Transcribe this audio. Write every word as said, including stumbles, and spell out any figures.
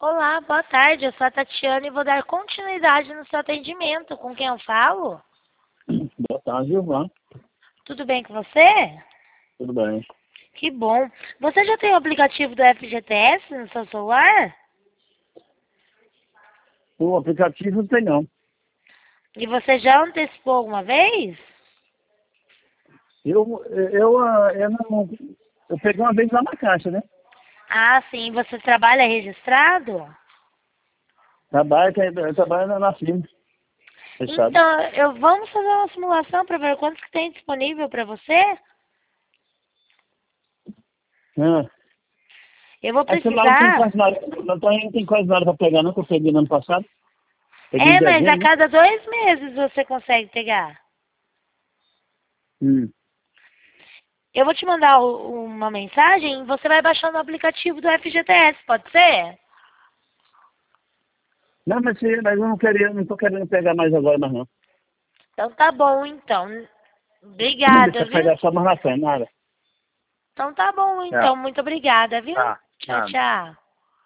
Olá, boa tarde. Eu sou a Tatiana e vou dar continuidade no seu atendimento. Com quem eu falo? Boa tarde, Ivan. Tudo bem com você? Tudo bem? Que bom. Você já tem o aplicativo do F G T S no seu celular? O aplicativo não tem não. E você já antecipou alguma vez? Eu, eu, ah, eu não. Eu peguei uma vez lá na caixa, né? Ah, sim. Você trabalha registrado? Trabalho, eu trabalho na, na firma. Fechado. Então, eu vamos fazer uma simulação para ver quantos que tem disponível para você? Ah, Eu vou esse lá não tem precisar. quase nada. Não tem, não tem quase nada para pegar, não, que eu peguei no ano passado. Peguei em É, mas a dezembro, né? cada dois meses você consegue pegar. Hum. Eu vou te mandar o- uma mensagem e você vai baixando o aplicativo do F G T S, pode ser? Não, mas, se- mas eu não queria, não tô querendo pegar mais agora, mas não. Então tá bom, então. Deixa Obrigada, eu viu? pegar só mais na frente, nada. Então tá bom, então. Tchau. Muito obrigada, viu? Tá, Tchau, nada. tchau.